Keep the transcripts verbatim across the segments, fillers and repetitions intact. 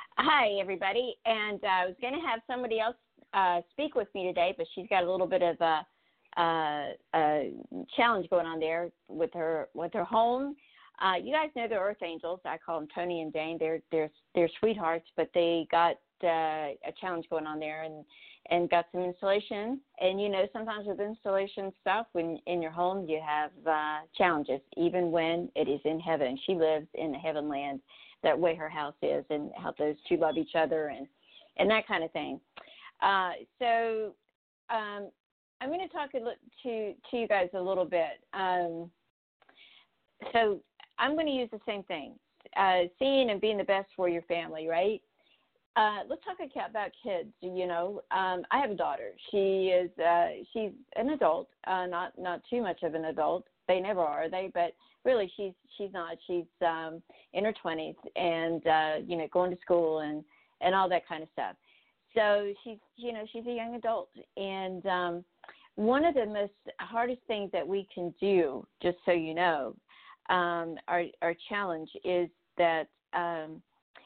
Hi, everybody. And uh, I was going to have somebody else uh, speak with me today, but she's got a little bit of a, a, a challenge going on there with her with her home. Uh, you guys know the Earth Angels. I call them Tony and Dane. They're they're they're sweethearts, but they got uh, a challenge going on there and and got some installation. And you know, sometimes with installation stuff, when in your home you have uh, challenges, even when it is in heaven. She lives in the heaven land, that way her house is, and how those two love each other and and that kind of thing. Uh, so um, I'm going to talk a li- to to you guys a little bit. Um, so I'm going to use the same thing, uh, seeing and being the best for your family, right? Uh, let's talk about kids. You know, um, I have a daughter. She is uh, she's an adult, uh, not not too much of an adult. They never are, they? But really, she's she's not. She's um, in her twenties, and uh, you know, going to school and and all that kind of stuff. So she's you know she's a young adult, and um, one of the most hardest things that we can do, just so you know, um, our our challenge is that um,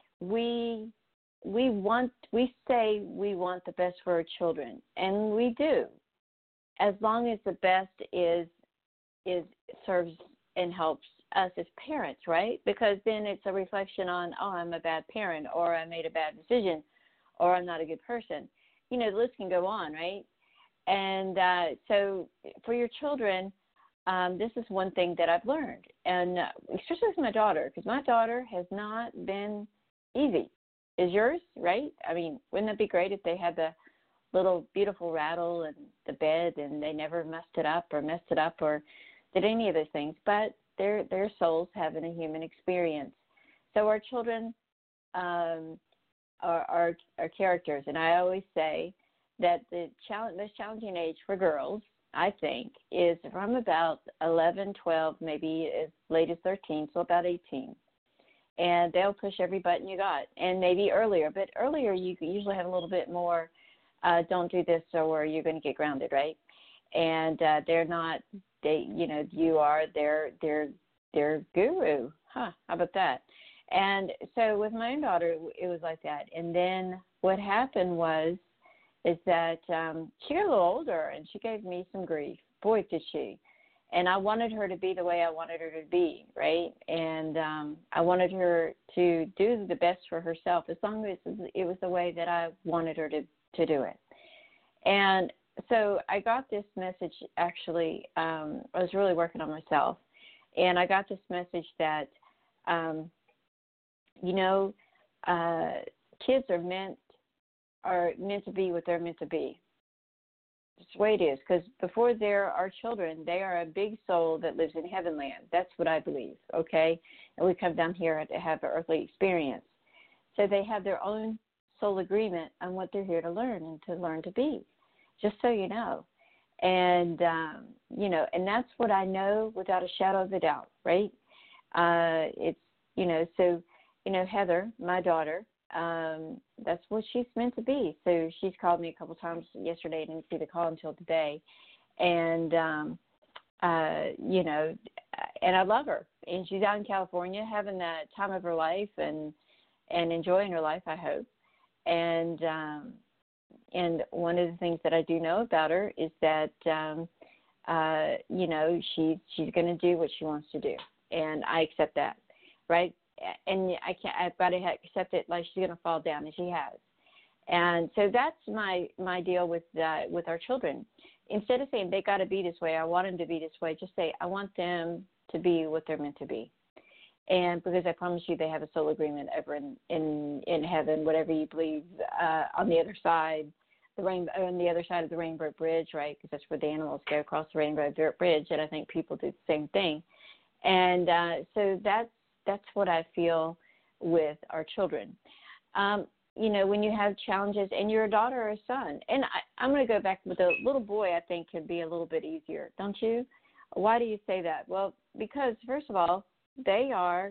we we want we say we want the best for our children, and we do, as long as the best is is serves and helps us as parents, right? Because then it's a reflection on, oh, I'm a bad parent, or I made a bad decision, or I'm not a good person. You know, the list can go on, right? And uh, so for your children, um, this is one thing that I've learned, and uh, especially with my daughter, because my daughter has not been easy. Is yours, right? I mean, wouldn't it be great if they had the little beautiful rattle and the bed and they never messed it up or messed it up or did any of those things? But their their souls having a human experience. So our children um, are, are are characters, and I always say that the challenge, most challenging age for girls, I think, is from about eleven, twelve, maybe as late as thirteen, so about eighteen. And they'll push every button you got, and maybe earlier. But earlier you usually have a little bit more, uh, don't do this or you're going to get grounded, right? And uh, they're not, they, you know, you are their their their guru. Huh, how about that? And so with my own daughter, it was like that. And then what happened was, is that um, she got a little older, and she gave me some grief. Boy, did she. And I wanted her to be the way I wanted her to be, right? And um, I wanted her to do the best for herself, as long as it was the way that I wanted her to, to do it. And so I got this message, actually, um, I was really working on myself, and I got this message that, um, you know, uh, kids are meant are meant to be what they're meant to be. It's the way it is, because before they're our children, they are a big soul that lives in heaven land. That's what I believe, okay? And we come down here to have an earthly experience. So they have their own soul agreement on what they're here to learn and to learn to be, just so you know. And, um, you know, and that's what I know without a shadow of a doubt, right? Uh, it's, you know, so, you know, Heather, my daughter, Um, that's what she's meant to be. So she's called me a couple times yesterday. I didn't see the call until today. And, um, uh, you know, and I love her. And she's out in California having the time of her life and, and enjoying her life, I hope. And, um, and one of the things that I do know about her is that, um, uh, you know, she, she's going to do what she wants to do. And I accept that, right? And I can't, I've got to accept it like she's going to fall down, and she has. And so that's my, my deal with uh, with our children. Instead of saying they got to be this way, I want them to be this way, just say I want them to be what they're meant to be. And because I promise you they have a soul agreement over in, in, in heaven, whatever you believe, uh, on the other side, the rainbow, on the other side of the Rainbow Bridge, right, because that's where the animals go across the Rainbow Bridge, and I think people do the same thing. And uh, so that's, That's what I feel with our children. Um, you know, when you have challenges, and you're a daughter or a son, and I, I'm going to go back with a little boy, I think could be a little bit easier, don't you? Why do you say that? Well, because first of all, they are,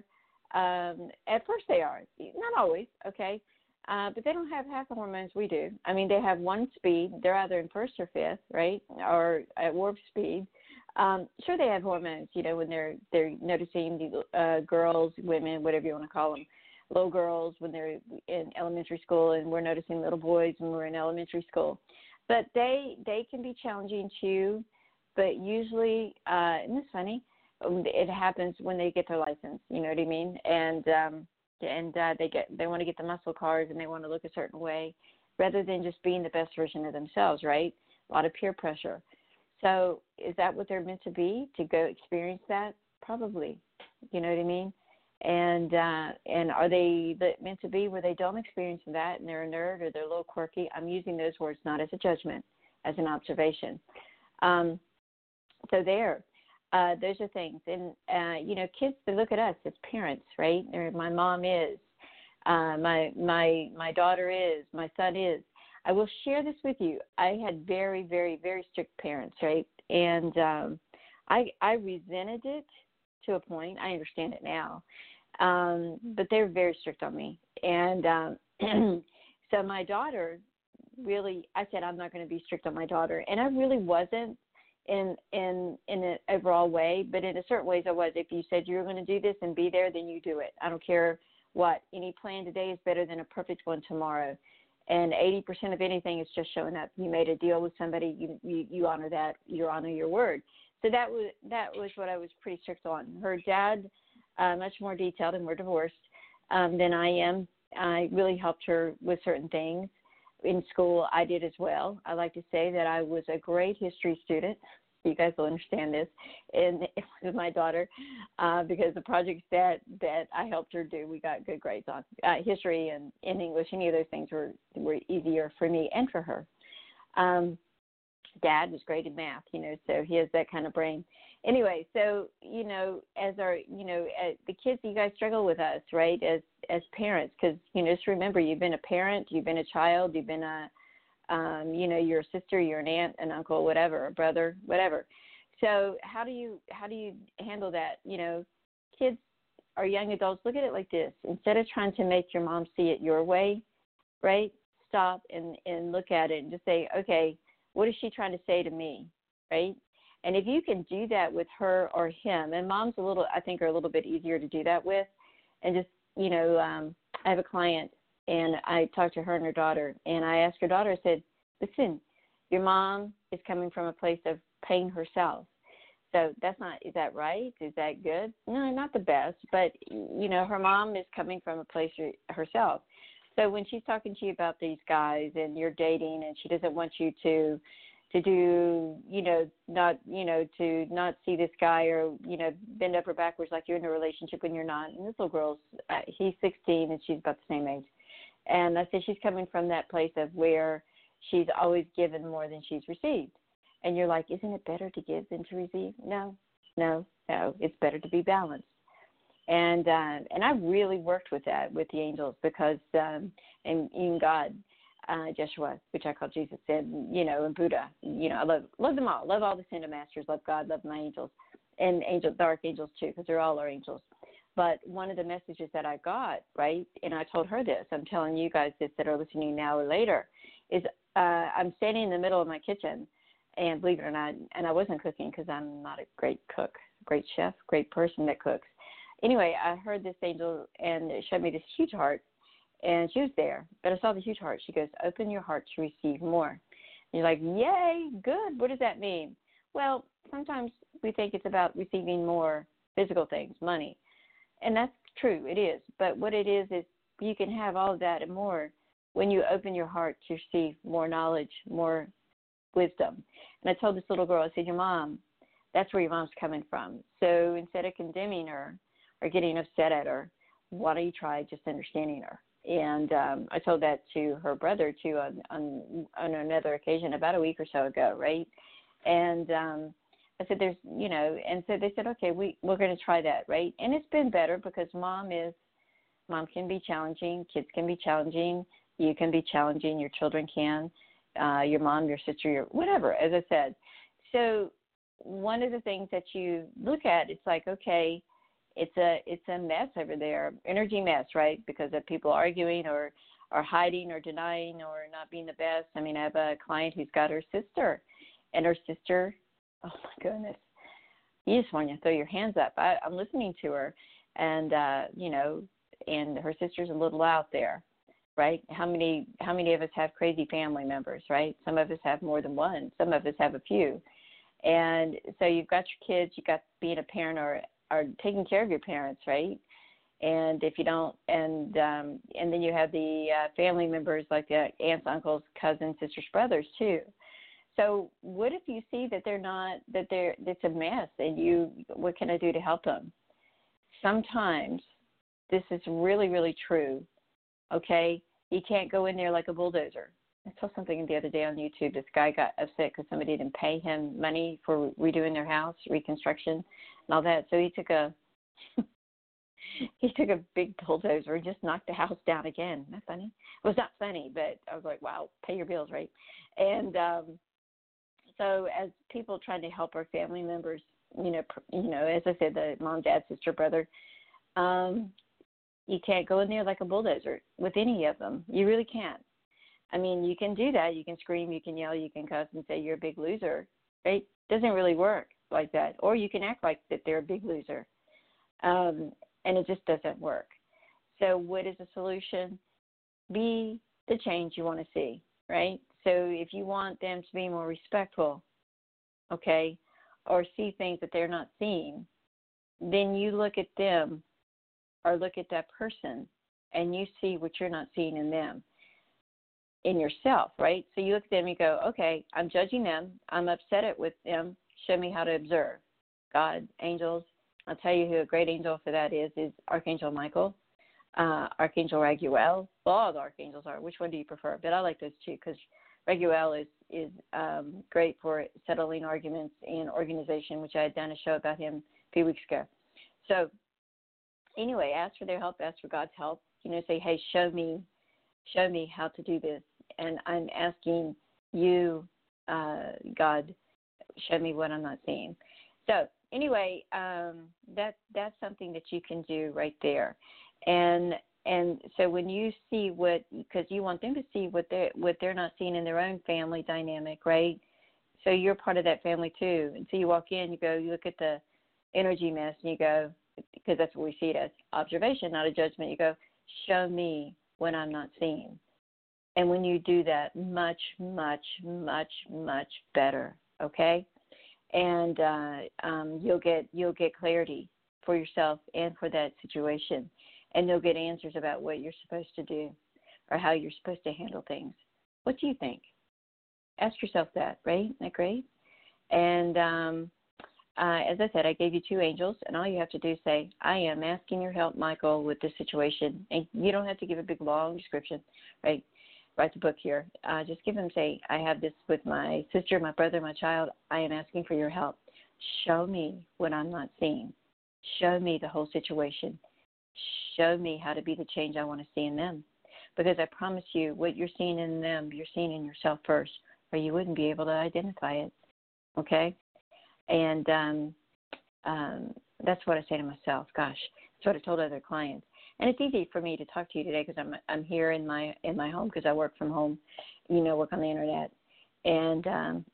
um, at first they are, not always, okay, uh, but they don't have half the hormones we do. I mean, they have one speed. They're either in first or fifth, right, or at warp speed. Um, sure, they have hormones, you know, when they're they're noticing the uh, girls, women, whatever you want to call them, little girls when they're in elementary school, and we're noticing little boys when we're in elementary school. But they they can be challenging too. But usually, uh, isn't this funny? It happens when they get their license. You know what I mean? And um, and uh, they get they want to get the muscle cars, and they want to look a certain way, rather than just being the best version of themselves. Right? A lot of peer pressure. So is that what they're meant to be? To go experience that? Probably. You know what I mean? And uh, and are they meant to be where they don't experience that, and they're a nerd or they're a little quirky? I'm using those words not as a judgment, as an observation. Um, So there, uh, those are things. And, uh, you know, kids, they look at us as parents, right? Or my mom is, uh, my, my, my daughter is, my son is. I will share this with you. I had very, very, very strict parents, right? And um, I, I resented it to a point. I understand it now. Um, but they were very strict on me. And um, so my daughter really, I said, I'm not going to be strict on my daughter. And I really wasn't. in in in an overall way, but in a certain ways I was. If you said you're going to do this and be there, then you do it. I don't care what. Any plan today is better than a perfect one tomorrow. And eighty percent of anything is just showing up. You made a deal with somebody, you you, you honor that, you honor your word. So that was that was what I was pretty strict on. Her dad, uh, much more detailed, and we're divorced, um, than I am. I really helped her with certain things. In school, I did as well. I like to say that I was a great history student. You guys will understand this. And it was my daughter, uh, because the projects that, that I helped her do, we got good grades on. Uh, history and, and English, any of those things were, were easier for me and for her. Um, Dad was great in math, you know, so he has that kind of brain. Anyway, so, you know, as our, you know, uh, the kids, you guys struggle with us, right, as as parents, because, you know, just remember, you've been a parent, you've been a child, you've been a, um, you know, you're a sister, you're an aunt, an uncle, whatever, a brother, whatever. So how do you how do you handle that? You know, kids or young adults, look at it like this. Instead of trying to make your mom see it your way, right, stop and, and look at it and just say, okay, what is she trying to say to me, right? And if you can do that with her or him, and moms a little, I think, are a little bit easier to do that with, and just, you know, um, I have a client, and I talked to her and her daughter, and I asked her daughter, I said, listen, your mom is coming from a place of pain herself. So that's not, is that right? Is that good? No, not the best, but, you know, her mom is coming from a place herself. So when she's talking to you about these guys and you're dating and she doesn't want you to, to do, you know, not, you know, to not see this guy or, you know, bend over backwards like you're in a relationship when you're not. And this little girl's, uh, he's sixteen and she's about the same age. And I said she's coming from that place of where she's always given more than she's received. And you're like, isn't it better to give than to receive? No, no, no. It's better to be balanced. And uh, and I really worked with that with the angels because, um, and in God, uh, Joshua, which I call Jesus, said, you know, and Buddha, you know, I love love them all. Love all the Ascended Masters. Love God. Love my angels. And angels, the archangels too, because they're all our angels. But one of the messages that I got, right, and I told her this, I'm telling you guys this that are listening now or later, is uh, I'm standing in the middle of my kitchen, and believe it or not, and I wasn't cooking because I'm not a great cook, great chef, great person that cooks. Anyway, I heard this angel, and it showed me this huge heart, and she was there, but I saw the huge heart. She goes, open your heart to receive more. And you're like, yay, good. What does that mean? Well, sometimes we think it's about receiving more physical things, money. And that's true, it is. But what it is is you can have all of that and more when you open your heart to receive more knowledge, more wisdom. And I told this little girl, I said, your mom, that's where your mom's coming from. So instead of condemning her or getting upset at her, why don't you try just understanding her? And um, I told that to her brother, too, on, on, on another occasion about a week or so ago, right? And um, I said, there's, you know, and so they said, okay, we, we're going to try that, right? And it's been better because mom is, mom can be challenging, kids can be challenging, you can be challenging, your children can, uh, your mom, your sister, your whatever, as I said. So one of the things that you look at, it's like, okay, it's a it's a mess over there, energy mess, right? Because of people arguing or, or hiding or denying or not being the best. I mean, I have a client who's got her sister, and her sister, oh my goodness, you just want to throw your hands up. I, I'm listening to her, and uh, you know, and her sister's a little out there, right? How many how many of us have crazy family members, right? Some of us have more than one. Some of us have a few. And so you've got your kids, you've got being a parent or, or taking care of your parents, right? And if you don't, and um, and then you have the uh, family members like the aunts, uncles, cousins, sisters, brothers too. So what if you see that they're not, that they're, it's a mess, and you, what can I do to help them? Sometimes this is really, really true. Okay, you can't go in there like a bulldozer. I saw something the other day on YouTube. This guy got upset because somebody didn't pay him money for redoing their house, reconstruction, and all that. So he took a he took a big bulldozer and just knocked the house down again. Isn't that funny? It was not funny, but I was like, wow, pay your bills, right? And um, so as people trying to help our family members, you know, you know, as I said, the mom, dad, sister, brother, um, you can't go in there like a bulldozer with any of them. You really can't. I mean, you can do that. You can scream, you can yell, you can cuss and say you're a big loser. Right? Doesn't really work like that. Or you can act like that they're a big loser. Um, and it just doesn't work. So what is the solution? Be the change you want to see, right? So if you want them to be more respectful, okay, or see things that they're not seeing, then you look at them or look at that person and you see what you're not seeing in them, in yourself, right? So you look at them and you go, okay, I'm judging them. I'm upset with them. Show me how to observe. God, angels. I'll tell you who a great angel for that is, is Archangel Michael, uh, Archangel Raguel. Well, all the archangels are. Which one do you prefer? But I like those two because Raguel is, is um, great for settling arguments and organization, which I had done a show about him a few weeks ago. So anyway, ask for their help, ask for God's help. You know, say, hey, show me, show me how to do this. And I'm asking you, uh, God, show me what I'm not seeing. So anyway, um, that that's something that you can do right there. And and so when you see what, because you want them to see what they're, what they're not seeing in their own family dynamic, right? So you're part of that family too. And so you walk in, you go, you look at the energy mess, and you go, because that's what we see it as, observation, not a judgment. You go, show me what I'm not seeing. And when you do that, much, much, much, much better, okay? And uh, um, you'll get you'll get clarity for yourself and for that situation, and you'll get answers about what you're supposed to do or how you're supposed to handle things. What do you think? Ask yourself that, right? Isn't that great? And um, uh, as I said, I gave you two angels, and all you have to do is say, I am asking your help, Michael, with this situation. And you don't have to give a big, long description, right? Write the book here. Uh, just give them, say, I have this with my sister, my brother, my child. I am asking for your help. Show me what I'm not seeing. Show me the whole situation. Show me how to be the change I want to see in them. Because I promise you, what you're seeing in them, you're seeing in yourself first, or you wouldn't be able to identify it, okay? And um, um, that's what I say to myself. Gosh, that's what I told other clients. And it's easy for me to talk to you today because I'm I'm here in my in my home because I work from home, you know, work on the internet, and um,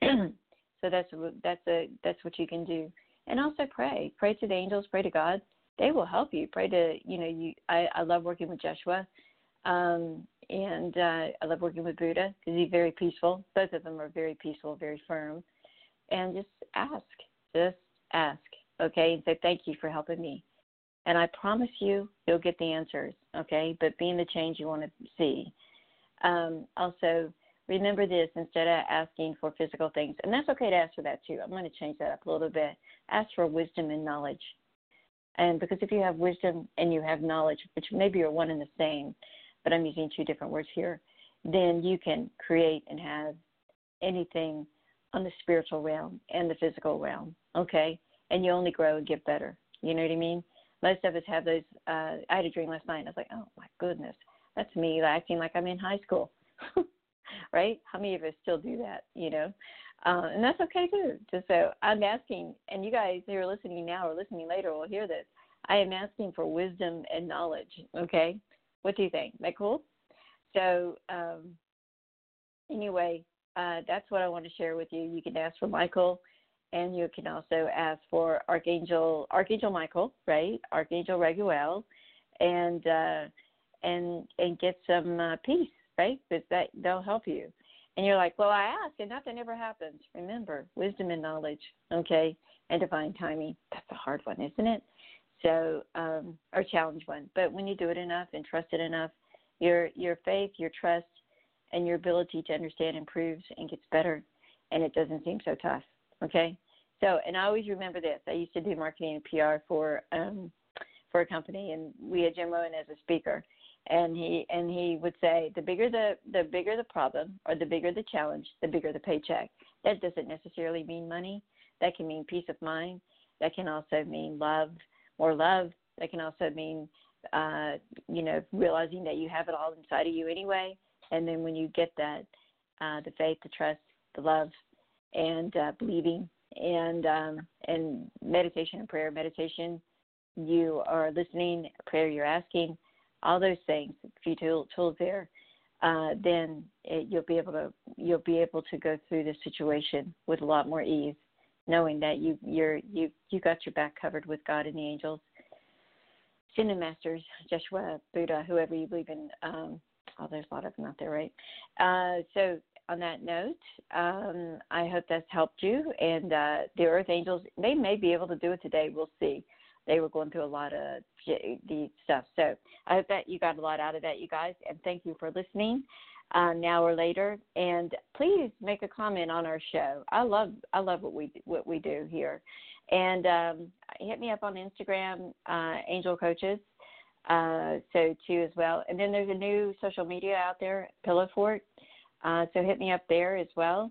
so that's that's a that's what you can do. And also pray, pray to the angels, pray to God. They will help you. Pray to you know you. I, I love working with Joshua, um, and uh, I love working with Buddha because he's very peaceful. Both of them are very peaceful, very firm. And just ask, just ask, okay, and say thank you for helping me. And I promise you, you'll get the answers, okay? But being the change you want to see. Um, also, remember this, instead of asking for physical things, and that's okay to ask for that too. I'm going to change that up a little bit. Ask for wisdom and knowledge. And because if you have wisdom and you have knowledge, which maybe are one and the same, but I'm using two different words here, then you can create and have anything on the spiritual realm and the physical realm, okay? And you only grow and get better. You know what I mean? Most of us have those. Uh, I had a dream last night, and I was like, oh, my goodness, that's me acting like I'm in high school, right? How many of us still do that, you know? Uh, and that's okay, too. Just so I'm asking, and you guys who are listening now or listening later will hear this, I am asking for wisdom and knowledge, okay? What do you think? Is that cool? So um, anyway, uh, that's what I want to share with you. You can ask for Michael. And you can also ask for Archangel Archangel Michael, right? Archangel Raguel, and uh, and and get some uh, peace, right? Because that they'll help you. And you're like, well, I asked, and nothing ever happens. Remember, wisdom and knowledge, okay, and divine timing. That's a hard one, isn't it? So, um, or challenge one. But when you do it enough and trust it enough, your your faith, your trust, and your ability to understand improves and gets better, and it doesn't seem so tough, okay? So, and I always remember this. I used to do marketing and P R for um, for a company, and we had Jim Rohn as a speaker. And he and he would say, the bigger the the bigger the problem, or the bigger the challenge, the bigger the paycheck. That doesn't necessarily mean money. That can mean peace of mind. That can also mean love, more love. That can also mean, uh, you know, realizing that you have it all inside of you anyway. And then when you get that, uh, the faith, the trust, the love, and uh, believing, and um, and meditation and prayer. Meditation, you are listening. Prayer, you're asking. All those things, a few tool, tools there, uh, then it, you'll be able to you'll be able to go through this situation with a lot more ease, knowing that you you're you you got your back covered with God and the angels, Ascended Masters, Joshua, Buddha, whoever you believe in. Um, oh, there's a lot of them out there, right? Uh, so on that note, um, I hope that's helped you. And uh, the Earth Angels, they may be able to do it today. We'll see. They were going through a lot of the stuff. So I hope that you got a lot out of that, you guys, and thank you for listening uh, now or later. And please make a comment on our show. I love I love what we what we do here. And um, hit me up on Instagram, uh, Angel Coaches, uh, so too as well. And then there's a new social media out there, Pillow Fort. Uh, so hit me up there as well.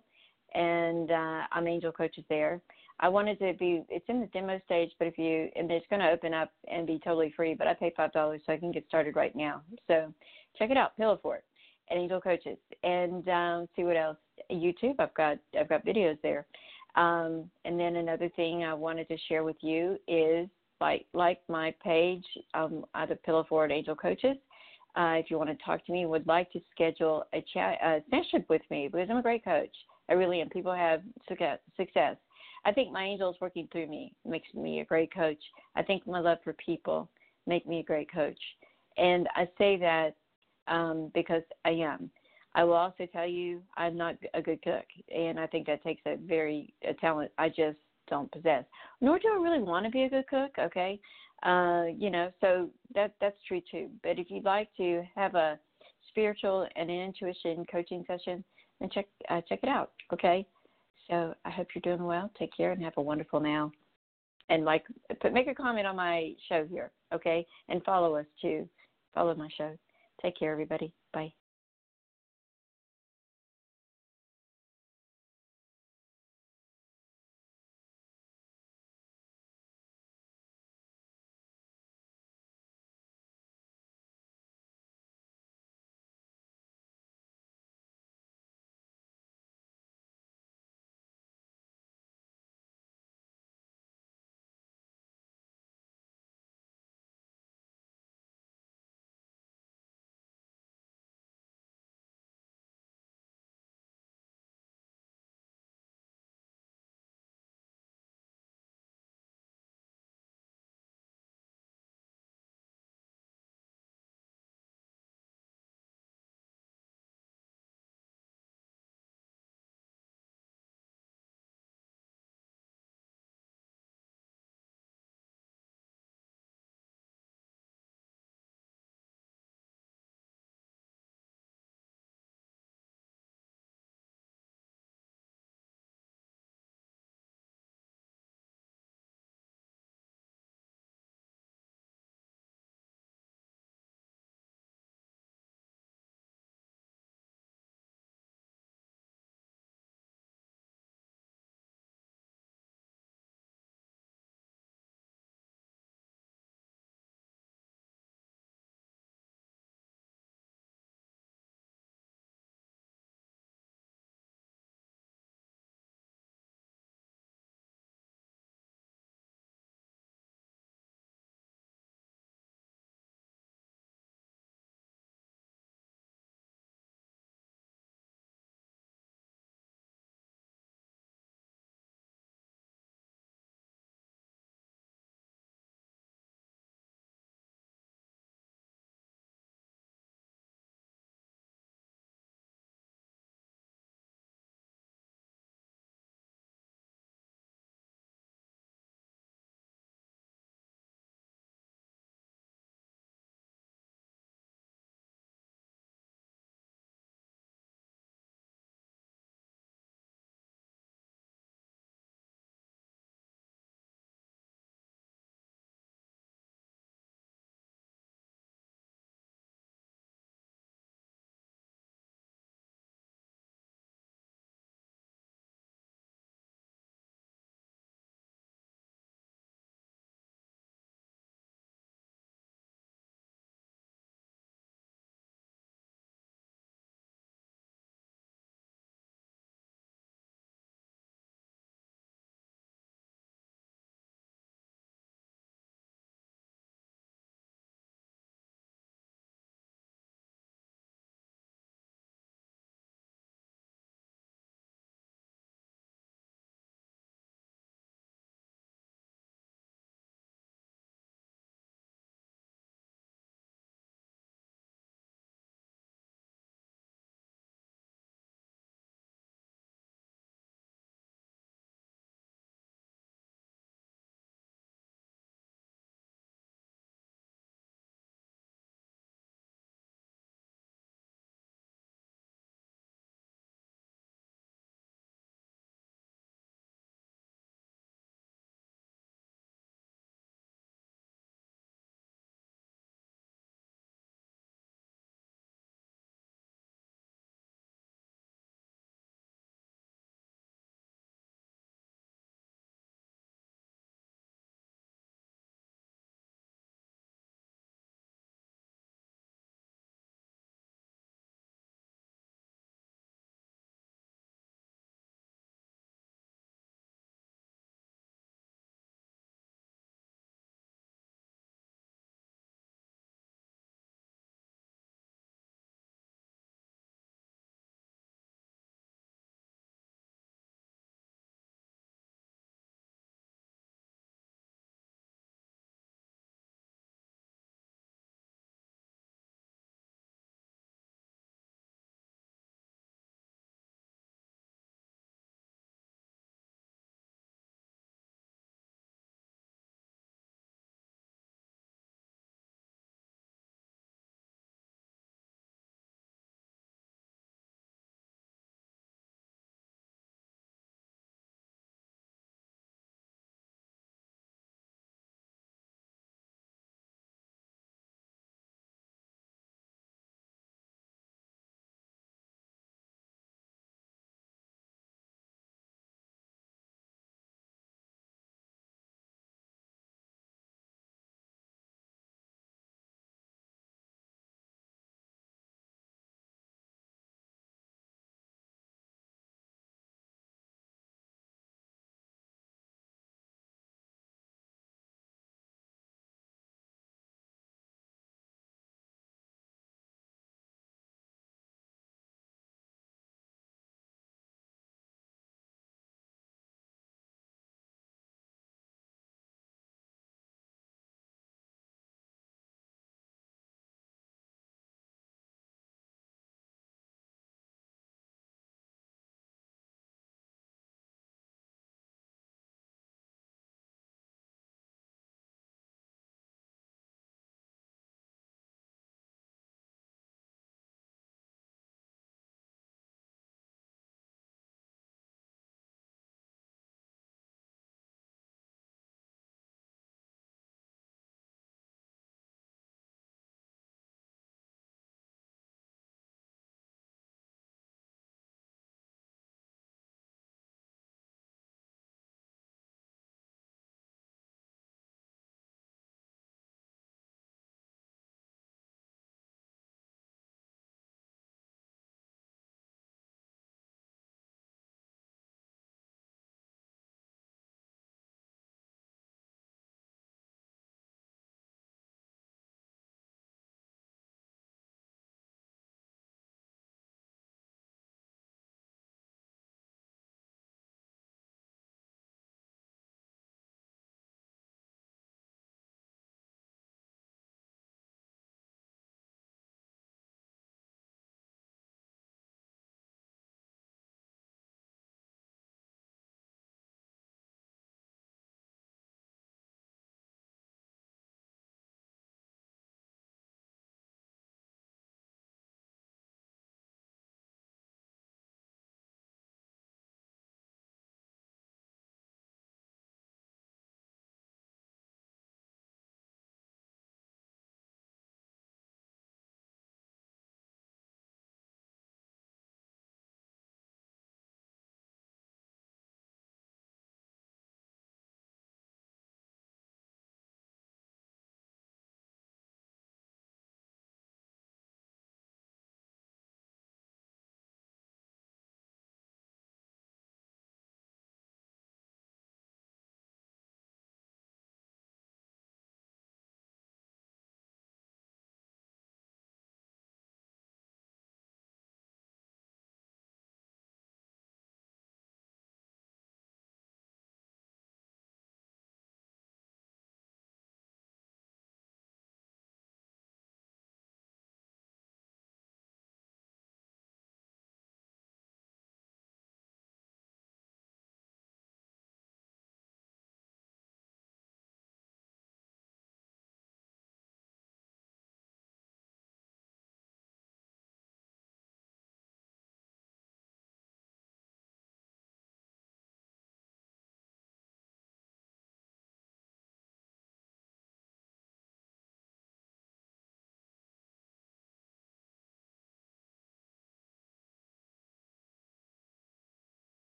And uh, I'm Angel Coaches there. I wanted to be, it's in the demo stage, but if you, and it's going to open up and be totally free, but I pay five dollars so I can get started right now. So check it out, Pillow Fort and Angel Coaches, and um, see what else. YouTube, I've got, I've got videos there. Um, and then another thing I wanted to share with you is like, like my page, um, either Pillow Fort or Angel Coaches. Uh, if you want to talk to me, would like to schedule a chat, a session with me, because I'm a great coach. I really am. People have success. I think my angels working through me makes me a great coach. I think my love for people make me a great coach. And I say that um, because I am. I will also tell you I'm not a good cook, and I think that takes a very a talent I just don't possess. Nor do I really want to be a good cook, okay? Uh, you know, so that that's true too. But if you'd like to have a spiritual and an intuition coaching session, then check uh, check it out, okay? So I hope you're doing well. Take care and have a wonderful now. And like, put, make a comment on my show here, okay? And follow us too. Follow my show. Take care, everybody. Bye.